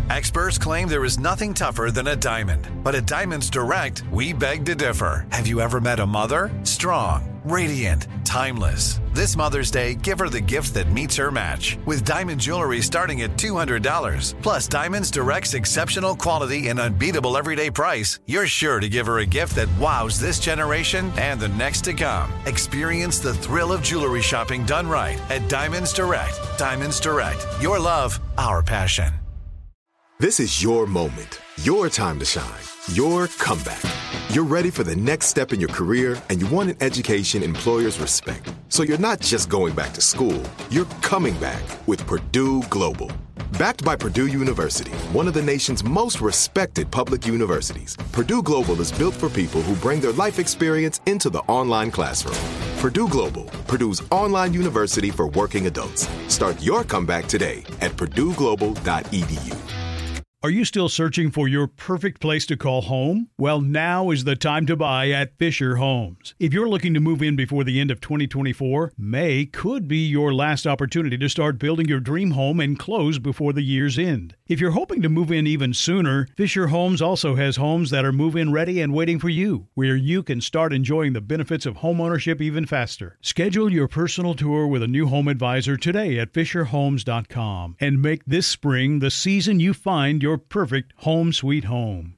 Experts claim there is nothing tougher than a diamond. But at Diamonds Direct, we beg to differ. Have you ever met a mother? Strong, radiant, timeless. This Mother's Day, give her the gift that meets her match. With diamond jewelry starting at $200. Plus Diamonds Direct's exceptional quality and unbeatable everyday price, you're sure to give her a gift that wows this generation and the next to come. Experience the thrill of jewelry shopping done right at Diamonds Direct. Diamonds Direct. Your love, our passion. This is your moment, your time to shine, your comeback. You're ready for the next step in your career, and you want an education employers respect. So you're not just going back to school, you're coming back with Purdue Global. Backed by Purdue University, one of the nation's most respected public universities, Purdue Global is built for people who bring their life experience into the online classroom. Purdue Global, Purdue's online university for working adults. Start your comeback today at purdueglobal.edu. Are you still searching for your perfect place to call home? Well, now is the time to buy at Fisher Homes. If you're looking to move in before the end of 2024, May could be your last opportunity to start building your dream home and close before the year's end. If you're hoping to move in even sooner, Fisher Homes also has homes that are move-in ready and waiting for you, where you can start enjoying the benefits of homeownership even faster. Schedule your personal tour with a new home advisor today at FisherHomes.com and make this spring the season you find your perfect home sweet home.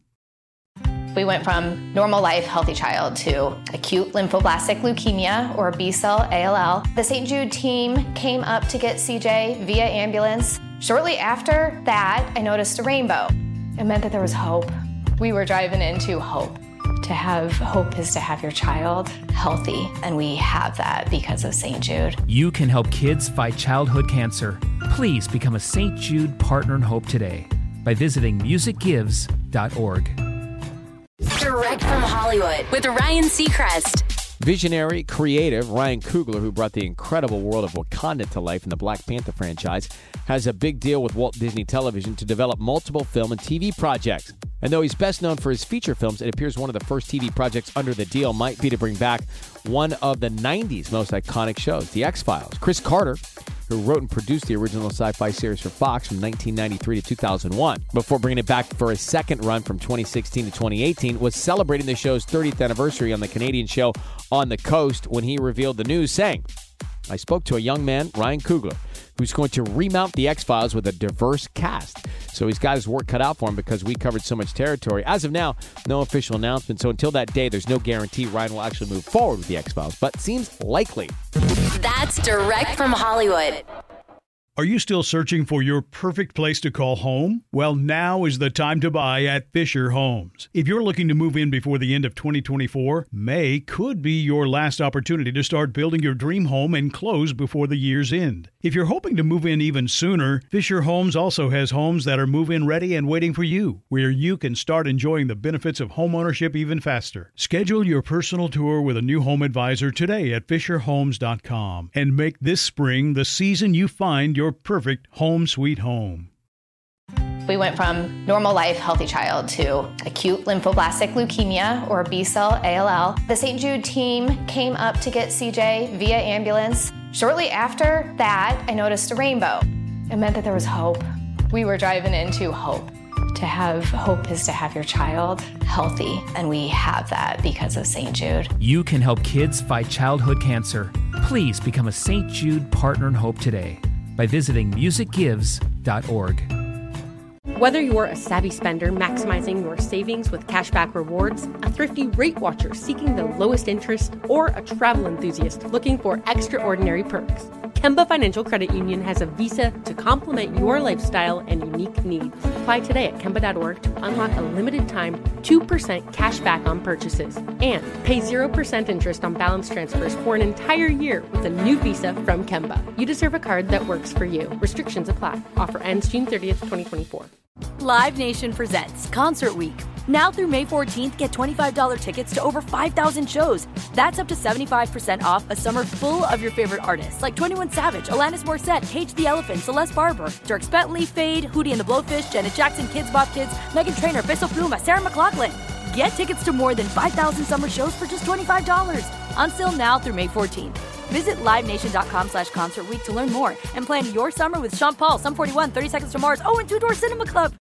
We went from normal life, healthy child to acute lymphoblastic leukemia, or B-cell ALL. The St. Jude team came up to get CJ via ambulance. Shortly after that, I noticed a rainbow. It meant that there was hope. We were driving into hope. To have hope is to have your child healthy, and we have that because of St. Jude. You can help kids fight childhood cancer. Please become a St. Jude Partner in Hope today by visiting musicgives.org. Direct from Hollywood with Ryan Seacrest. Visionary, creative Ryan Coogler, who brought the incredible world of Wakanda to life in the Black Panther franchise, has a big deal with Walt Disney Television to develop multiple film and TV projects. And though he's best known for his feature films, it appears one of the first TV projects under the deal might be to bring back one of the 90s most iconic shows, The X-Files. Chris Carter, who wrote and produced the original sci-fi series for Fox from 1993 to 2001, before bringing it back for a second run from 2016 to 2018, was celebrating the show's 30th anniversary on the Canadian show On the Coast when he revealed the news, saying, "I spoke to a young man, Ryan Coogler, who's going to remount The X-Files with a diverse cast. So he's got his work cut out for him because we covered so much territory. As of now, no official announcement. So until that day, there's no guarantee Ryan will actually move forward with The X-Files, but seems likely." That's direct from Hollywood. Are you still searching for your perfect place to call home? Well, now is the time to buy at Fisher Homes. If you're looking to move in before the end of 2024, May could be your last opportunity to start building your dream home and close before the year's end. If you're hoping to move in even sooner, Fisher Homes also has homes that are move-in ready and waiting for you, where you can start enjoying the benefits of homeownership even faster. Schedule your personal tour with a new home advisor today at FisherHomes.com and make this spring the season you find your perfect home sweet home. We went from normal life, healthy child to acute lymphoblastic leukemia, or B-cell ALL. The St. Jude team came up to get CJ via ambulance. Shortly after that, I noticed a rainbow. It meant that there was hope. We were driving into hope. To have hope is to have your child healthy, and we have that because of St. Jude. You can help kids fight childhood cancer. Please become a St. Jude Partner in Hope today by visiting musicgives.org. Whether you're a savvy spender maximizing your savings with cashback rewards, a thrifty rate watcher seeking the lowest interest, or a travel enthusiast looking for extraordinary perks, Kemba Financial Credit Union has a visa to complement your lifestyle and unique needs. Apply today at Kemba.org to unlock a limited time 2% cash back on purchases and pay 0% interest on balance transfers for an entire year with a new visa from Kemba. You deserve a card that works for you. Restrictions apply. Offer ends June 30th, 2024. Live Nation presents Concert Week. Now through May 14th, get $25 tickets to over 5,000 shows. That's up to 75% off a summer full of your favorite artists like 21 Savage, Alanis Morissette, Cage the Elephant, Celeste Barber, Dierks Bentley, Fade, Hootie and the Blowfish, Janet Jackson, Kidz Bop Kids, Meghan Trainor, Peso Pluma, Sarah McLachlan. Get tickets to more than 5,000 summer shows for just $25. Until now through May 14th. Visit LiveNation.com/Concert Week to learn more and plan your summer with Sean Paul, Sum 41, 30 Seconds to Mars, and Two Door Cinema Club.